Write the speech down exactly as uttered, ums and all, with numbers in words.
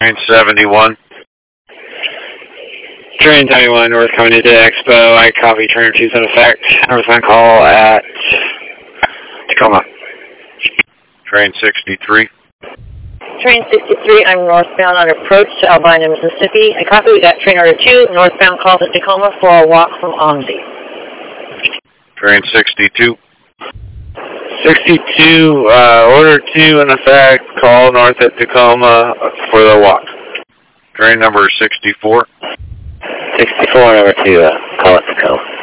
Train seventy-one. Train seventy-one, north coming into Expo. I copy train two's in effect. Northbound call at Tacoma. Train sixty-three. Train sixty-three, I'm northbound on approach to Albina, Mississippi. I copy, we got train order two, northbound calls at Tacoma for a walk from Omzi. Train sixty-two. sixty-two, uh, order two in effect, call north at Tacoma for the walk. Train number sixty-four. sixty-four, number two, uh, call at Tacoma.